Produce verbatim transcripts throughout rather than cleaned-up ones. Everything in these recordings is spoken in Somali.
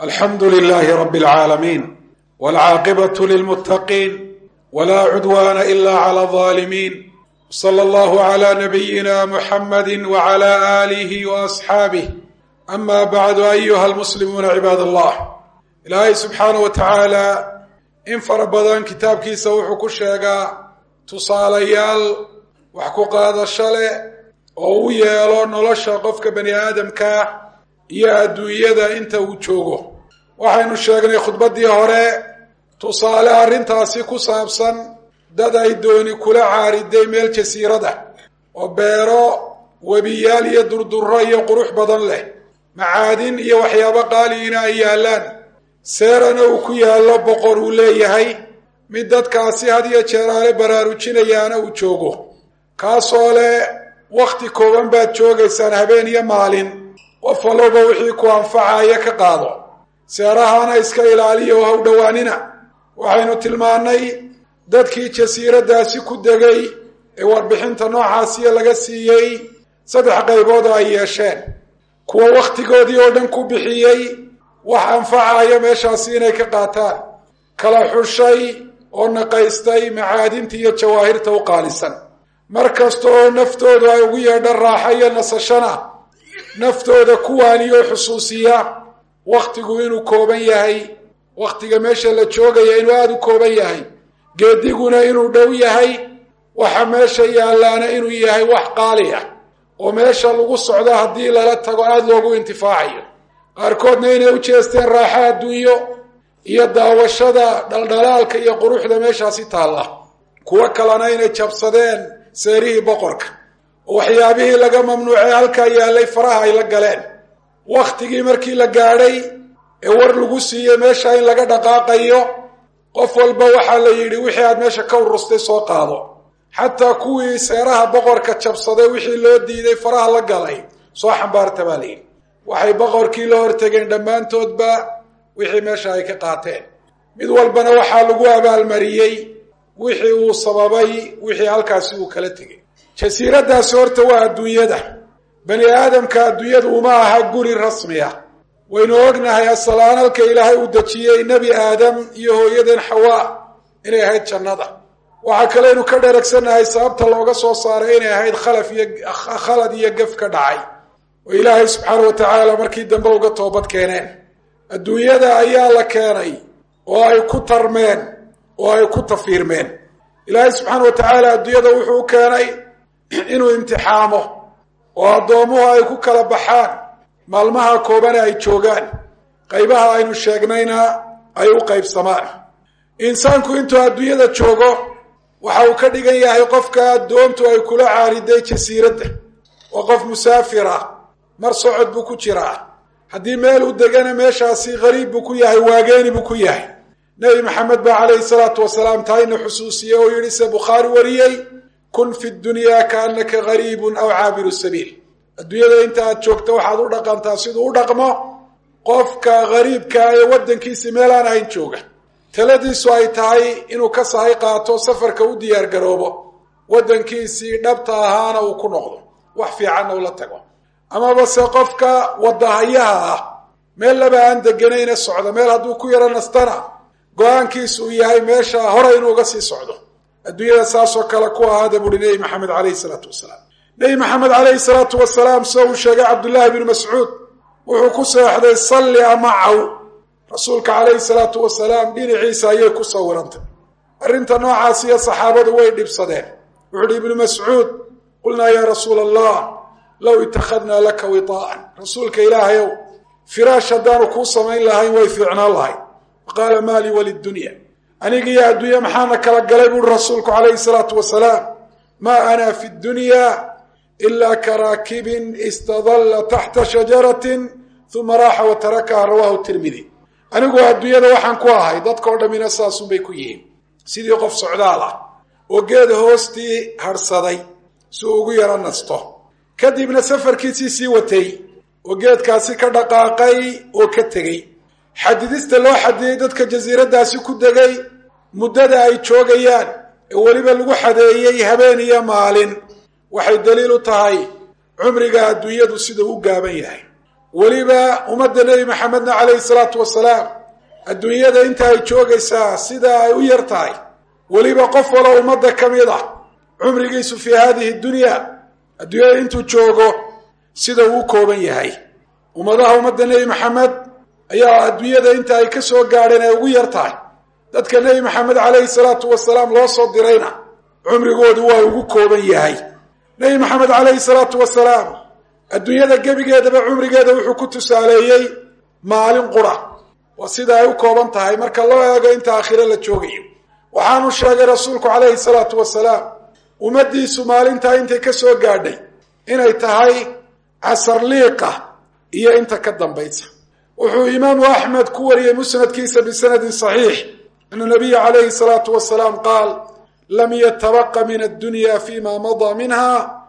الحمد لله رب العالمين والعاقبة للمتقين ولا عدوان إلا على الظالمين. صلى الله على نبينا محمد وعلى آله وأصحابه. أما بعد أيها المسلمون عباد الله. إلهي سبحانه وتعالى إن فربضان كتاب كيسا وحكو الشيقا تصاليال وحكو قاد الشلع وويالو نلشا قفك بني آدم كا يا أدوية إنت وجوغو waxaynu sheegnay khudbadii hore tusaale arrintaasi ku saabsan dad ay dooni kula caariday meel jasiirada oo beero webiyaal iyo durdurro iyo qurux badan leh macaadin iyo waxyaabo qaaliina ay yaalaan seerana uu ku yaallo boqor uu leeyahay mid dadkaasi had iyo jeeraale baraarujinayaana uu joogo kaasoo leh wakhti kooban baad joogaysaan habeen iyo maalin qof walba wixii ku anfacaya ka qaado seerahana iska ilaaliya oo ha u dhowaanina. waxaynu tilmaannay dadkii jasiiradaasi ku degay ee warbixinta noocaasiya laga siiyey saddex qaybood oo ay yeesheen kuwa wakhtigoodii oo dhan ku bixiyey wax anfacaya meeshaasi inay ka qaataan, kala xushay oo naqaystay macaadinta iyo jawaahirta u qaalisan, mar kasta oo naftoodu ay ugu yeedha raaxa iyo nasashana naftooda kuwaaniyo xusuusiya wakhtigu inuu kooban yahay, wakhtiga meesha la joogaya inuu aada u kooban yahay, geediguna inuu dhow yahay, waxa meesha yaallaana inuu yahay wax qaali ah oo meesha lagu socdo haddii lala tago aada loogu intifaacayo. qaarkoodna inay u jeesteen raaxa adduunyo iyo daawashada dhaldhalaalka iyo quruxda meeshaasi taalla, kuwo kalena inay jabsadeen seerihii boqorka oo waxyaabihii laga mamnuucay halkaa yaallay faraha ay la galeen. wakhtigii markii la gaadhay ee war lagu siiyey meesha in laga dhaqaaqayo, qof walba waxaa la yidhi wixii aad meesha ka urustay soo qaado. xataa kuwii seeraha boqorka jabsaday wixii loo diiday faraha la galay soo xambaarta baa la yidhi. waxay boqorkii la hortegeen dhammaantoodba wixii meesha ay ka qaateen. mid walbana waxaa lagu abaalmariyey wixii uu sababay, wixii halkaasi uu kala tegay. jasiiradaasi horta waa adduunyada. bani aadamka adduunyadu uma aha guri rasmi ah. waynu ognahay asalaan halka ilaahay uu dejiyey nebi aadam iyo hooyadeen xawaa inay ahayd jannada. waxaa kaleynu ka dheregsannahay sababta looga soo saaray inay ahayd khalaf iyo khalad iyo gaf ka dhacay oo ilaahay subxaana wa tacaala markii dambe uga toobad keeneen. adduunyada ayaa la keenay oo ay ku tarmeen oo ay ku tafiirmeen. ilaahay subxaana wa tacaala adduunyada wuxuu u keenay inuu imtixaamo oo addoomuhu ay ku kala baxaan maalmaha koobane ay joogaan, qaybaha aynu sheegnayna ay u qaybsamaan. insaanku intuu adduunyada joogo waxa uu ka dhigan yahay qofka addoontu ay kula caariday jasiiradda, oo qof musaafir ah, mar socod buu ku jiraa. haddii meel u degana meeshaasi qariib buu ku yahay, waageeni buu ku yahay. nebi maxamed baa calayhi salaatu wasalaam taayna xusuusiyey oo yidhi se bukhaari wariyey, kun fi dunyaa kaannaka gariibun aw caabiru sabiil. adduunyada inta aad joogto waxaad u dhaqantaa siduu u dhaqmo qofka gariibka ee waddankiisi meel aan ahayn jooga. taladiisu ay tahay inuu ka sahay qaato, safarka u diyaar garoobo, waddankiisii dhabta ahaana uu ku noqdo, wax fiicanna ula tago. amaba se qofka wadahayaha ah, meel laba aan deganayna socdo, meel hadduu ku yaro nastana go-aankiisu uu yahay meesha hore inuuga sii socdo. adduunyada saasoo kale ku ahaada buuhi nebi maxamed calayhi salaatu wasalaam. nebi maxamed calayhi salaatu wasalaam soo uu sheegay cabdullaahi bnu mascuud wuxuu ku seexday salli ama caw. rasuulka calayhi salaatu wasalaam dhinaciisa ayay ku sawirantay. arrinta noocaas iyo saxaabadu way dhibsadeen. wuxuu uhi ibnu mascuud, qulnaa yaa rasuula allah low itakhadnaa laka witaa'an. rasuulka ilaahayow firaash haddaanu kuu samayn lahayn way fiicnaan lahayd. faqaala maa lii walidunya, anigiiyo adduunya maxaana kala galay buuhi rasuulku calayhi salaatu wasalaam. maa ana fi dunyaa ilaa karaakibin istadalla taxta shajaratin uma raaxa wa tarakaha, rawaahu tirmidi. anigu adduunyada waxaan ku ahay, dadkao dhammina saasunbay ku yihiin, sidii qof socdaal ah oo geed hoostii harhsaday si uu ugu yaro nasto, kadibna safarkiisii sii watay oo geedkaasi ka dhaqaaqay oo ka tegey. xadidista loo xadiyey dadka jasiiradaasi ku degay muddada ay joogayaan ee weliba lagu xadeeyey habeen iyo maalin waxay daliil u tahay cumriga adduunyadu siduu u gaaban yahay. weliba ummadda nebi maxamedna calayhi salaatu wasalaam adduunyada inta ay joogaysaa sida ay u yar tahay weliba qof walo ummadda ka mid ah cumrigiisu fii haadihi dunya adduunyada intuu joogo sida uu kooban yahay. ummadaha ummadda nebi maxamed ayaa adduunyada inta ay ka soo gaadheen ay ugu yar tahay. dadka nebi maxamed calayhi salaatu wasalaam loo soo dirayna cumrigoodu waa ugu kooban yahay. nebi maxamed calayhi salaatu wasalaam adduunyada gebigeedaba cumrigeeda wuxuu ku tusaaleeyey maalin qura waa sida ay u kooban tahay marka loo eego inta aakhire la joogayo. waxaanu sheegay rasuulku calayhi salaatu wasalaam ummaddiisu maalintaa intay ka soo gaadhay inay tahay casar liiqa iyo inta ka dambaysa. wuxuu imaamu axmed ku wariyey musnadkiisa bisanadin saxiix ana nabiya calayhi salaatu wasalaam qaal lam yatabaqa min addunya fima madaa minha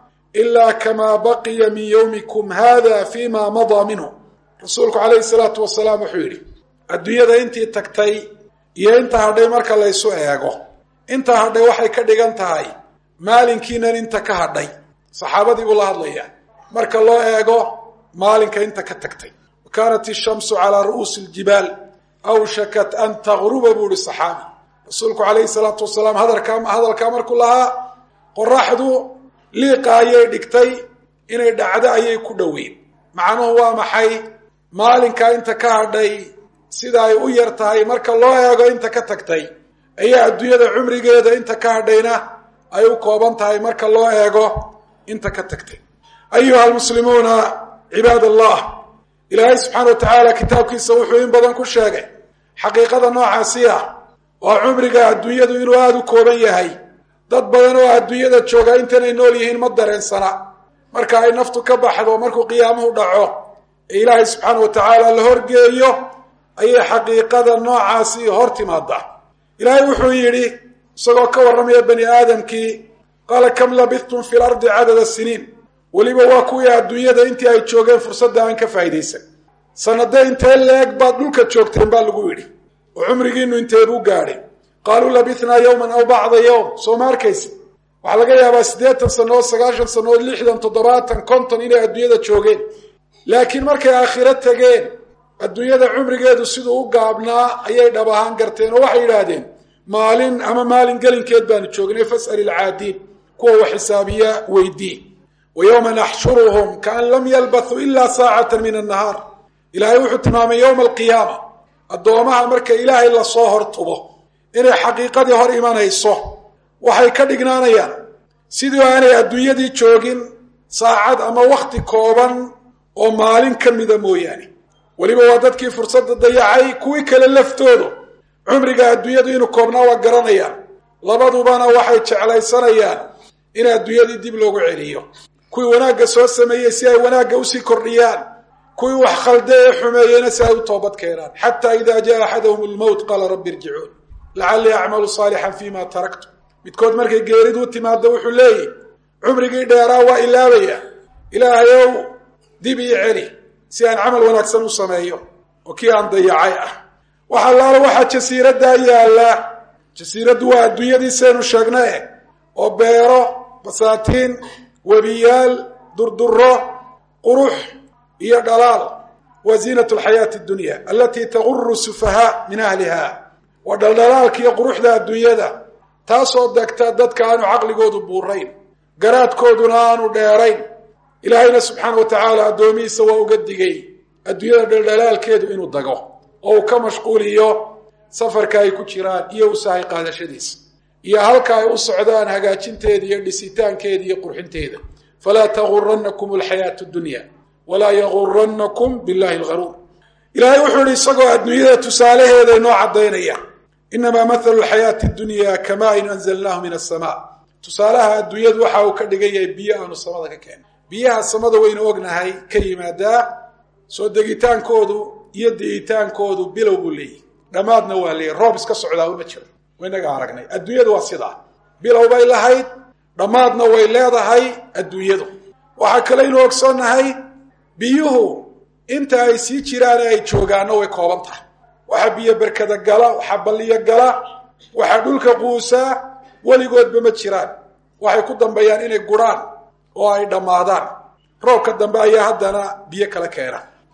ila kama baqiya min yowmikum hada fima madaa minhu. rasuulku calayhi salaatu wasalaam wuxuu yidhi adduunyada intii tagtay iyo inta hadhay marka laysu eego inta hadhay waxay ka dhigan tahay maalinkiinan inta ka hadhay. saxaabadii buu la hadlayaa marka loo eego maalinka inta ka tagtay. kaanat ishamsu calaa ru'uusi aljibaal awshakat an taqruba buu ihi saxaabi. rasuulku calayhi salaatu wasalaam hadalkaa hadalkaa markuu lahaa qoraxdu liiqa ayay dhigtay inay dhacdo ayay ku dhoweyn. macnuhu waa maxay? maalinkaa inta ka hadhay sida ay u yar tahay marka loo eego inta ka tagtay ayaa adduunyada cumrigeeda inta ka hadhayna ay u kooban tahay marka loo eego inta ka tagtay. ayuha almuslimuuna cibaad allah, ilaahay subxaana wa tacaala kitaabkiisa wuxuu in badan ku sheegay xaqiiqada noocaasi ah waa cumriga adduunyadu inuu aada u kooban yahay. dad badan oo adduunyada jooga intanay nool yihiin ma dareensana. marka ay naftu ka baxdo markuu qiyaamuhu dhaco ee ilaahay subxaana wa tacaala la horgeeyo ayay xaqiiqada noocaasi hor timaada. ilaahay wuxuu yidhi isagoo ka warramaya bani aadamkii qaala kam labithtum fi lardi cadada siniin. weliba waa kuwii adduunyada intii ay joogeen fursadda aan ka faa'iidaysan. sanade intee leeg baad dhulka joogteen baa lagu yidhi oo cumrigiinu inteebuu gaadhay. qaaluu labithnaa yowman aw bacda yowm. soo ma arkaysa waxaa laga yaabaa siddeetan sannadood sagaashan sannadood lixdan toddobaatan konton inay adduunyada joogeen. laakiin markay aakhiro tegeen adduunyada cumrigeedu siduu u gaabnaa ayay dhab ahaan garteen oo waxay yidhaahdeen maalin ama maalin gelinkeed baanu joognay. fas'al ilcaadiin, kuwa wax xisaabiya weydii. wa yowma naxshuruhum kaan lam yalbathuu ilaa saacatan min annahaar. ilaahay wuxuu tilmaamay yowma alqiyaama addoomaha marka ilaahay lasoo hortubo inay xaqiiqadii hor imanayso waxay ka dhignaanayaan sidii aanay adduunyadii joogin saacad ama wakhti kooban oo maalin ka mida mooyaane. weliba waa dadkii fursadda dayacay kuwii kale laftoodu cumriga adduunyadu inuu koobnaa waa garanayaan. labadubana waxay jeclaysanayaan in adduunyadii dib loogu celiyo. kuwii wanaagga soo sameeyey si ay wanaagga usii kordhiyaan, kuwii wax khalde ee xumeeyeyna si ay u toobad keenaan. xataa idaa jaa axadahum almowt qaala rabbi irjicuun lacallii acmalu saalixan fiima taraktu. midkood markay geeridu u timaado wuxuu leeyahy cumrigii dheeraa waa ilaabaya, ilaahayow dib ii celi si aan camal wanaagsan u sameeyo oo kii aan dayacay ah. waxa laala waxaa jasiiraddaa yaallaa. jasiiraddu waa adduunyadii saynu sheegnae oo beero, basaatiin, webiyaal, durduro, qurux iyo dhalaal. wa ziinatu alxayaati addunya alatii taguru sufahaa min ahliha. waa dhaldhalaalka iyo quruxda adduunyada taasoo degta dadka aanu caqligoodu buurayn, garaadkooduna aanu dheerayn. ilaahayna subxaana wa tacaala addoomihiisa waa uga digay adduunyada dhaldhalaalkeedu inuu dago oo uu ka mashquuliyo safarka ay ku jiraan iyo usahay qaadashadiisa iyo halka ay u socdaan hagaajinteeda iyo dhisitaankeeda iyo qurxinteeda. falaa taguranakum alxayaatu dunya walaa yaguranakum billahi algaruur. ilaahay wuxuu yihi isagoo adduunyada tusaalaheeda inoo caddaynaya inamaa mathalu alxayaati dunya kamaain anzalnaahu min asamaa. tusaalaha adduunyadu waxa uu ka dhigan yahay biyo aanu samada ka keenay. biyaha samada waynu ognahay ka yimaadaa soo degitaankoodu iyo di'itaankoodu bilow buu leeyahy, dhammaadna waa leeyahy. roob iska socdaa uma jiro. waynaga aragnay adduunyadu waa sidaa, bilow bay lahayd, dhammaadna way leedahay adduunyadu. waxaa kalaynu ogsoonnahay biyuhu inta ay sii jiraan ee ay joogaanna way kooban tahay. waxa biyo berkada gala, waxa balliyo gala, waxa dhulka quusaa weligoodba ma jiraan. waxay ku dambeeyaan inay gurhaan oo ay dhammaadaan. roobka dambe ayaa haddana biyo kala keena.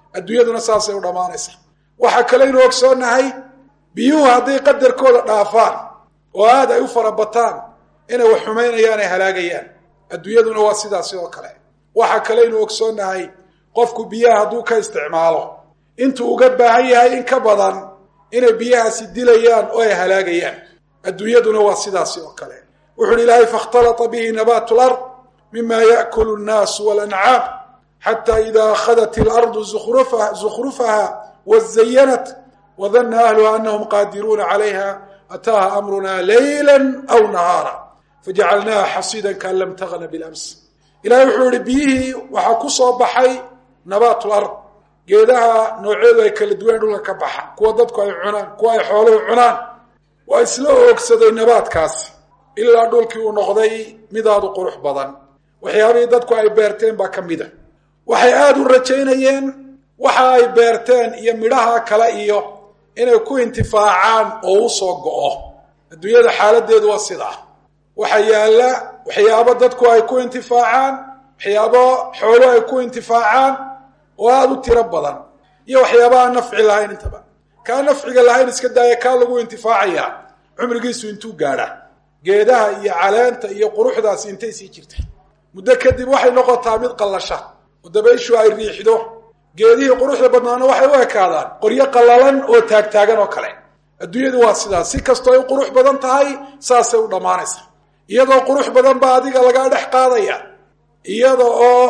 adduunyaduna saasay u dhammaanaysaa. waxaa kaleynu ogsoonahay biyuhu hadday qadarkooda dhaafaan oo aad ay u farabataan inay wax xumaynayaan ay halaagayaan. adduunyaduna waa sidaas sidoo kale. waxaa kaleynu ogsoonahay qofku biyaha hadduu ka isticmaalo intuu uga baahan yahay in ka badan inay biyahaasi dilayaan oo ay halaagayaan. adduunyaduna waa sidaas sidoo kale. wuxu uhi ilaahay faاkhtalata bihi nabaatu lard mima yaأkulu الnaasu walancaam xata ida akhadat اlardu zukhrufaha wazayanat wadana ahluha anahum qaadiruuna calayha ataaha amruna layla aw nahaara fajacalnaha xasiida kaan lam tagna bilams. ilahay wuxuu yihi biyihii waxaa ku soo baxay nabaat lard, geedaha nooceedu ay kala duwan dhulka ka baxa, kuwa dadku ay cunaan, kuwa ay xooluhu cunaan. waa isla oogsaday nabaadkaasi ilaa dhulkii uu noqday midaadu qurux badan. waxyaabihii dadku ay beerteen baa ka mida. waxay aada u rajaynayeen waxa ay beerteen iyo midhaha kale iyo inay ku intifaacaan oo u soo go'o. adduunyada xaaladeedu waa sidaa. waxa yaalla waxyaabo dadku ay ku intifaacaan, waxyaabo xoolo ay ku intifaacaan oo aada u tiro badan, iyo waxyaabaha nafci lahayn intaba. kaa nafciga lahayn iska daaya kaa lagu intifaacayaa cumrigiisu intuu gaadha. geedaha iyo caleenta iyo quruxdaasi intay sii jirta muddo kadib waxay noqotaa mid qallasha oo dabayshu ay riixdo. geedihii quruxda badnaana waxay u ekaadaan qoryo qallalan oo taagtaagan oo kale. adduunyadu waa sidaas. si kastoo ay qurux badan tahay saasay u dhammaanaysa. iyadoo qurux badan baa adiga lagaa dhex qaadaya, iyada oo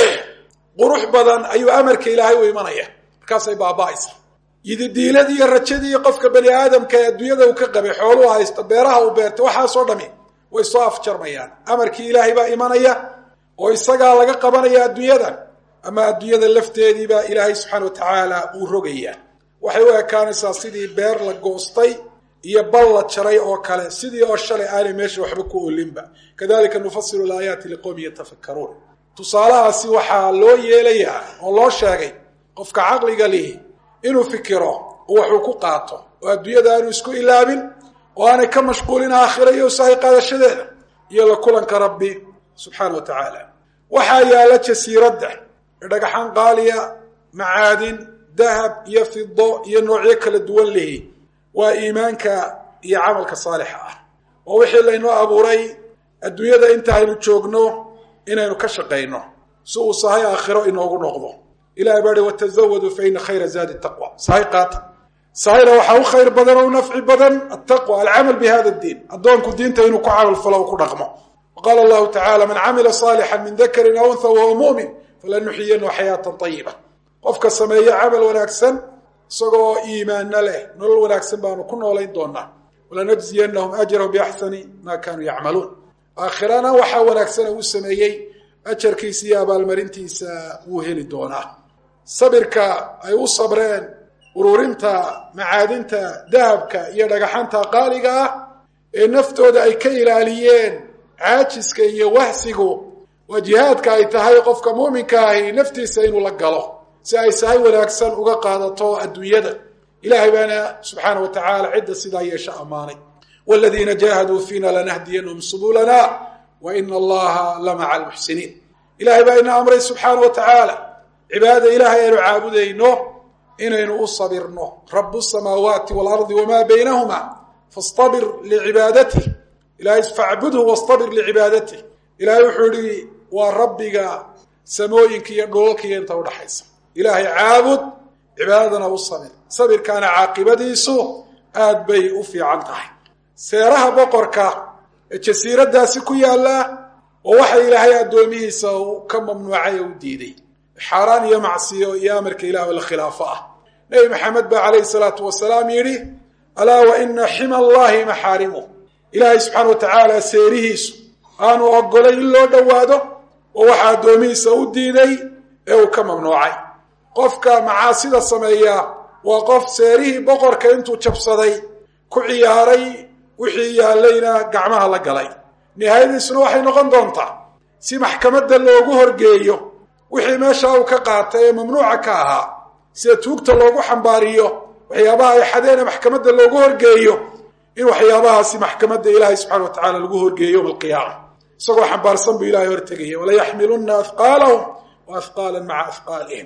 qurux badan ayuu amarka ilaahay u imanaya, markaasay baaba'aysa. yididiiladii iyo rajadii qofka bani aadamka ee adduunyada uu ka qabay, xooluhu haysta, beeraha uu beertay, waxaasoo dhami way soo afjarmayaan. amarkii ilaahay baa imanaya oo isagaa laga qabanaya adduunyadan, ama adduunyada lafteediibaa ilaahay subxaana wa tacaala uu rogaya. waxay u ekaanaysaa sidii beer la goostay iyo bal la jaray oo kale, sidii oo shalay aanay meesha waxba ku olinba. kadalika nufasilu laayaati liqowmin yatafakkaruun. tusaalahaasi waxaa loo yeelayaa oo loo sheegay qofka caqliga lihi inuu fikiro oo waxuu ku qaato, oo adduunyada aanu isku ilaabin, oo aanay ka mashquulin aakhira iyo sahay qaadashadeeda iyo la kulanka rabbi subxaana wa tacaala. waxaa yaalla jasiiradda dhagaxaan qaaliya, macaadin, dahab iyo fido iyo noocyo kala duwan lihi. waa iimaanka iyo camalka saalixa ah. waa wixii laynoo abuuray adduunyada inta aynu joogno inaynu ka shaqayno si uu sahay aakhiro inoogu noqdo. ilahay baa hi watazawaduu fa ina khayra zaadi taqwa. sahay qaata. sahayna waxaa u khayr badan oo u nafci badan attaqwa, alcamal bi hada diin. addoonku diinta inuu ku camal falo o ku dhaqmo. waqaala allahu tacala man camila saalixan min dakarin aw untha wahuwa mu'min falanuxyiyanahu xayaatan ayiba. qofka sameeya camal wanaagsan isagoo iimaanna leh, nolol wanaagsan baanu ku noolayn doonaa. walanajziyanahum ajrahum biaxsani maa kaanuu yacmaluun. aakhirana waxaa wanaagsana uu sameeyey ajarkiisa iyo abaalmarintiisa wuu heli doonaa. sabirka ay u sabreen ururinta macaadinta dahabka iyo dhagaxanta qaaliga ah ee naftooda ay ka ilaaliyeen caajiska iyo wahsigu, waa jihaadka ay tahay qofka muuminka ahi naftiisa inuu la galo si ay sahay wanaagsan uga qaadato adduunyada. ilaahay baana subxaana wa tacaala cidda sidaa yeesha ammaanay. waaladiina jaahaduu fiina lanahdiyanahum subulana wa ina allaha la maca almuxsiniin. ilaahay baa ina amray subxaana wa tacaala cibaadada ilaahay aynu caabudayno inaynu u sabirno. rabu samaawaati waalardi wamaa baynahuma fastabir licibaadati. ilahay facbudhu wastabir licibaadati. ilaahay wuxuu yihi waa rabbiga samooyinka iyo dhoolka iyo inta udhaxaysa. ilaahay caabud, cibaadadana u sabir. sabirkaana caaqibadiisu aad bay u fiican tahay. seeraha boqorka ee jasiiradaasi ku yaalla oo waxa ilaahay addoomihiisa uu ka mamnuucay oo u diiday, xaaraan iyo macsiyo iyo amarka ilaah oo la khilaafo ah. nebi maxamed baa calayhi salaatu wasalaam yidhi alaa wa ina xima allahi maxaarimuh. ilaahay subxaana wa tacaala seerihiisu aanu ogolay in loo dhowaado oo waxa addoomihiisa u diiday ee uu ka mamnuucay. qofka macaasida sameeya waa qof seerihii boqorka intuu jabsaday ku ciyaaray, wixii yaallayna gacmaha la galay. nihaayadiisuna waxay noqon doontaa si maxkamadda loogu horgeeyo wixii meesha uu ka qaatay ee mamnuuca ka ahaa, sida tuugta loogu xambaariyo waxyaabaha ay xadeena maxkamadda loogu horgeeyo, in waxyaabahaasi maxkamadda ilaahay subxana wa tacala lagu horgeeyo yowma alqiyaama isagoo xambaarsan buu ilahay hortegaya. walayaxmilunna afqaalahum wa afqaalan maca afqaalihim.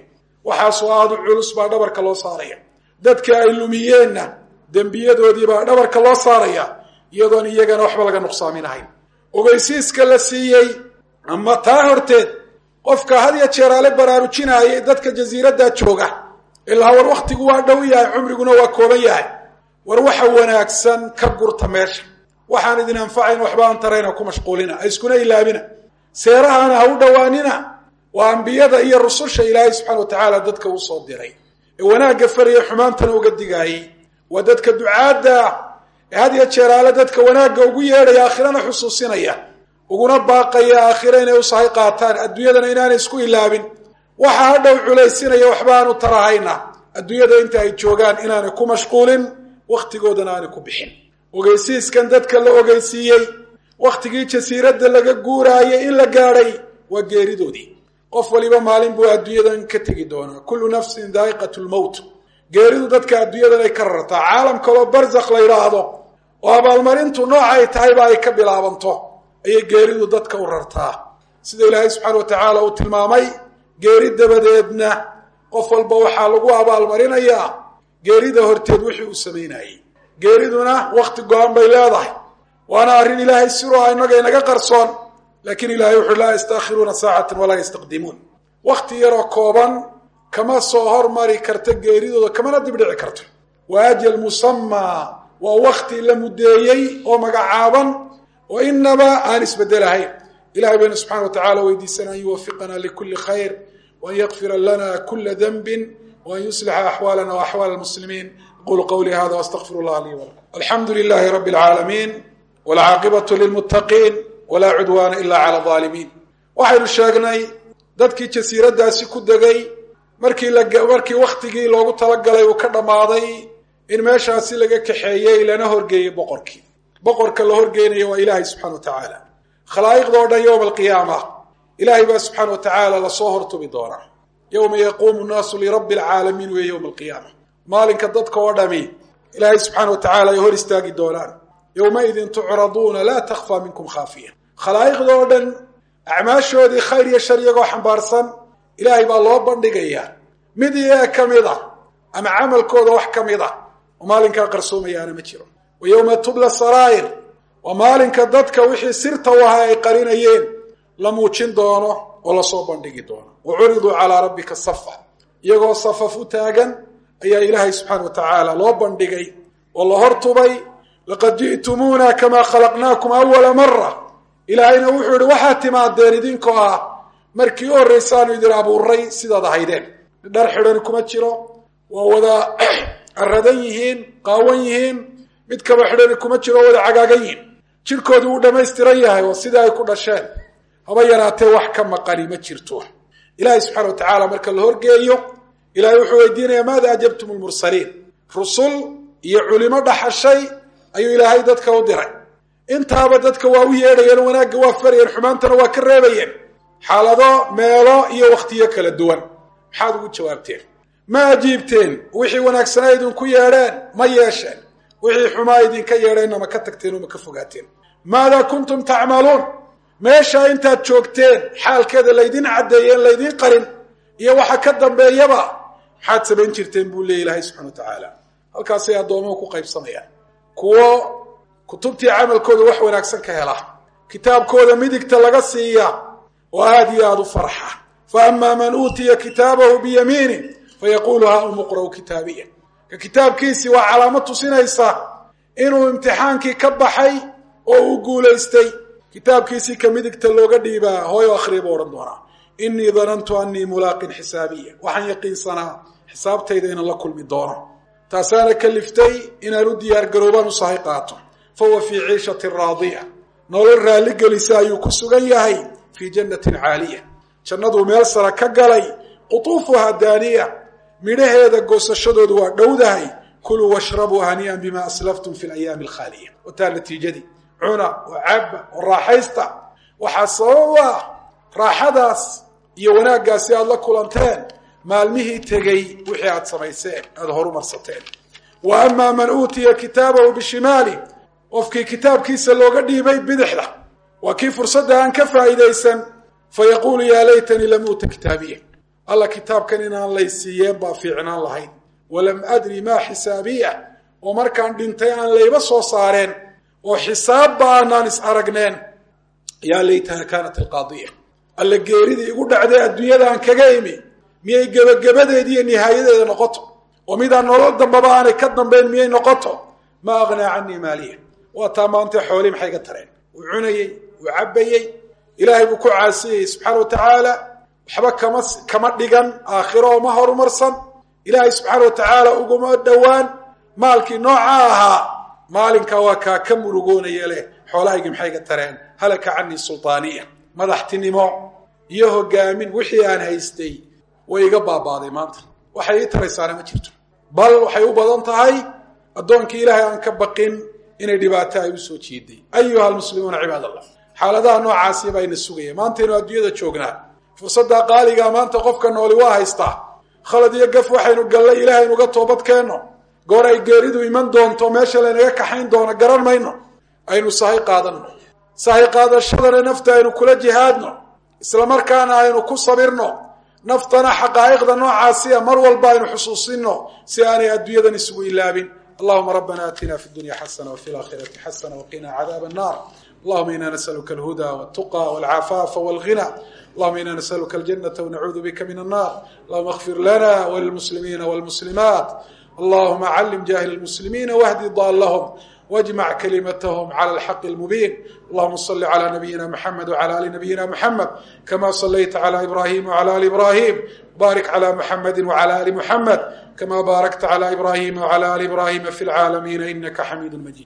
waxaasoo aada u culus baa dhabarka loo saaraya. dadka ay lumiyeenna dembiyadoodii baa dhabarka loo saaraya iyadoon iyagana waxba laga nuqsaaminahayn. ogeysiiska la siiyey ama taa horteed qofka had iyo jeer ale baraarujinayay dadka jasiiradda jooga ilaa war wakhtigu waa dhow yahay, cumriguna waa kooban yahay, war waxa wanaagsan ka gurta meesha, waxaan idin anfacayn waxba aan tarayna ku mashquulina, ha iskuna ilaabina, seerahana ha u dhowaanina. waa ambiyada iyo rususha ilaahay subxaana wa tacaala dadka uu soo diray ee wanaagga faraya xumaantana uga digaayey. waa dadka ducaadda ee had iyo jeer ale dadka wanaagga ugu yeedhaya, aakhirana xusuusinaya, uguna baaqaya aakhira inay usahay qaataan, adduunyadana inaanay isku ilaabin. waxa hadhow culaysinaya waxba aanu tarahayna adduunyada inta ay joogaan inaanay ku mashquulin, wakhtigoodana aanay ku bixin. ogeysiiskan dadka la ogeysiiyey wakhtigii jasiiradda laga guuraayay in la gaadhay waa geeridoodii. qof waliba maalin buu adduunyadan ka tegi doonaa. kullu nafsin daa'iqatu lmowt. geeridu dadka adduunyadan ay ka rartaa. caalam kaloo barzakh la yidhaahdo oo abaalmarintu nooca ay tahayba ay ka bilaabanto ayay geeridu dadka u rartaa. sida ilaahay subxaana wa tacaala uu tilmaamay, geeri dabadeedna qof walba waxaa lagu abaalmarinayaa geerida horteed wixii uu samaynayey. geeriduna wakhti go-an bay leedahay, waana arrin ilaahay siru ah innaga inaga qarsoon. laakiin ilaahay wuxuu laa yastaakhiruuna saacatan walaa yastaqdimuun. wakhti yaroo kooban kama soo hormari karta geeridooda, kamana dibdhici karto. waa ajal musamaa, waa wakhti la mudeeyey oo magacaaban oo inaba aan isbedelahayn. ilahay baynu subxana wa tacala weydiisana an yuwafiqana likulli khayr waan yakfira lana kula danbin waan yuslixa axwaalana waaxwaal almuslimiin. aqulu qawlii hada waastaqfir llah lii walakum. alxamdu lilahi rabi alcaalamiin walcaaqibatu lilmuttaqiin walaa cudwaana ila cala alaalimiin. waxaynu sheegnay dadkii jasiiraddaasi ku degay markii markii wakhtigii loogu talagalay uu ka dhammaaday in meeshaasi laga kaxeeyey lana horgeeyey boqorkii. boqorka la horgeynaya waa ilaahay subxana wa tacaala. khalaa'iqda oo dhan yowma alqiyaama ilaahay baa subxaana wa tacaala lasoo hortubi doonaa. yowma yaquumu nnaasu lirabbi alcaalamiin weeye yowma alqiyaama. maalinka dadka oo dhami ilaahay subxaana wa tacaala ay hor istaagi doonaan. yowmaidin tucraduuna laa takhfaa minkum khaafiya. khalaa'iqda oo dhan acmaashoodii khayr iyo shar iyagoo xambaarsan ilaahay baa loo bandhigayaa. mid iyaga ka mid a ama camalkooda wax ka mid a oo maalinkaa qarsoomayaana ma jiro. wa yowma tubla saraa'ir, waa maalinka dadka wixii sirta u ahaa ay qarinayeen la muujin doono oo lasoo bandhigi doono. wa curiduu calaa rabbika safa, iyagoo safaf u taagan ayaa ilaahay subxaana wa tacaala loo bandhigay oo la hortubay. laqad ji'tumuuna kamaa khalaqnaakum awala mara. ilaahayna wuxuu yihi waxaad timaadeen idinkoo ah markii u horraysaanu idin abuuray sidaad ahaydeen. dhar xidhan kuma jiro, waa wada aradan yihiin, qaawan yihiin. mid kaba xidhani kuma jiro, wada cagaagan yihiin. jirkoodu uu dhammaystiran yahay oo sidai ay ku dhasheen, haba yaraatee wax ka maqani ma jirto. ilaahay subxana wa tacaala marka la horgeeyo, ilahay wuxuu weydiinayaa maada ajabtum lmursaliin. rusul iyo culimo dhaxashay ayuu ilaahay dadka u diray. intaaba dadka waa u yeedhayeen, wanaagga waa farayeen, xumaantana waa ka reebayeen. xaalado, meelo iyo wakhtiyo kala duwan. maxaad ugu jawaabteen? ma ajiibteen wixii wanaagsanaa idinku yeedheen? ma yeesheen? wixii xumaa idinka yeedheenna ma ka tagteen oo ma ka fogaateen? maadaa kuntum tacmaluun. meesha intaad joogteen xaalkeeda laydin caddeeyeen, laydin qarin iyo waxa ka dambeeyaba maxaad samayn jirteen buu leeya ilaahay subxana wa tacaala. halkaasay addoomuhu ku qaybsamayaan. kuwo kutubtii camalkooda wax wanaagsan ka hela, kitaabkooda midigta laga siiya oo aada iyo aada u farxa. fa amaa man uutiya kitaabahu biyamiini fayaquulu haa umuqra'u kitaabiya. ka kitaabkiisii waa calaamad tusinaysa inuu imtixaankii ka baxay oo uu guulaystay. kitaabkiisii ka midigta looga dhiibaa hooyo akhriya buu odhan doonaa. innii danantu annii mulaaqin xisaabiya. waxaan yaqiinsanaa xisaabtayda inaan la kulmi doono. taasaana kaliftay inaan u diyaar garoobaan u sahay qaato. fahuwa fii ciishatin raadiya. nolol raalli gelisa ayuu ku sugan yahay. fii jannatin caaliya. jannaduu meel sara ka galay. qutuufuhaa daaniya. midhaheeda goosashadoodu waa dhowdahay. kuluu washrabuu hanii'an bimaa aslaftum fi alayaami alkhaaliya. wataa natiijadii. cuna oo cabba oo raaxaysta. waxaa sababa raaxadaas iyo wanaaggaasi aada la kulanteen maalmihii tegey wixii aada samayseen, aada horumarsateen. wa amaa man uutiya kitaabahu bishimaali, qofkii kitaabkiisa looga dhiibay bidixda, waa kii fursadda aan ka faa'iidaysan. fayaquulu yaa laytanii lam uuta kitaabiya. alla kitaabkan inaan laysiiyeen baa fiicnaan lahayn walam adri maa xisaabiya oo markaan dhintay aan layba soo saareen oo xisaab baanaan is aragneen yaa laytaha kaanat alqaadiya alla geeridii igu dhacday adduunyadaan kaga imi miyay gebagabadeedi iyo nihaayadeeda noqoto oo midaan nolol dambaba aanay ka dambayn miyay noqoto ma aghnaa canii maaliya waa taa maanta xoolii maxay ga tareen uu cunayey uu cabbayey ilaahay buu ku caasiyey subxaana wa tacaala waxba kama kama dhigan aakhiro oo ma horumarsan ilaahay subxaana wa tacaala uguma dhowaan maalkii noocaa ahaa maalinkaa waa kaa ka murugoonaya leh xoolahaygi maxay ga tareen halaka canii sultaaniya madaxtinimo iyo hogaamin wixii aan haystay way iga baabaaday maanta waxay ii taraysaana ma jirto bal waxay u badan tahay addoonkii ilaahay aan ka baqin inay dhibaato ay u soo jiiday ayuha almuslimuuna cibaad allah xaaladaha noocaasi baa ina sugaya maantaynu adduunyada joognaa fursadda qaaligaa maanta qofka nooli waa haystaa khalad iyo gaf waxaynu gallay ilaahay inuga toobad keenno goor ay geeridu iman doonto meesha laynaga kaxayn doono garan mayno aynu sahay qaadanno sahay qaadashadana nafta aynu kula jihaadno isla markaana aynu ku sabirno naftana xaqaa'iqda noocaasiya mar walba aynu xusuusinno si aanay adduunyadan isugu ilaabin اللهم ربنا آتنا في الدنيا حسنة وفي الآخرة حسنة وقنا عذاب النار اللهم إنا نسألك الهدى والتقى والعفاف والغنى اللهم إنا نسألك الجنة ونعوذ بك من النار اللهم اغفر لنا وللمسلمين والمسلمات اللهم علم جاهل المسلمين واهد ضالهم واجمع كلمتهم على الحق المبين اللهم صل على نبينا محمد وعلى آل نبينا محمد كما صليت على إبراهيم وعلى آل إبراهيم بارك على محمد وعلى آل محمد كما باركت على إبراهيم وعلى آل إبراهيم في العالمين إنك حميد مجيد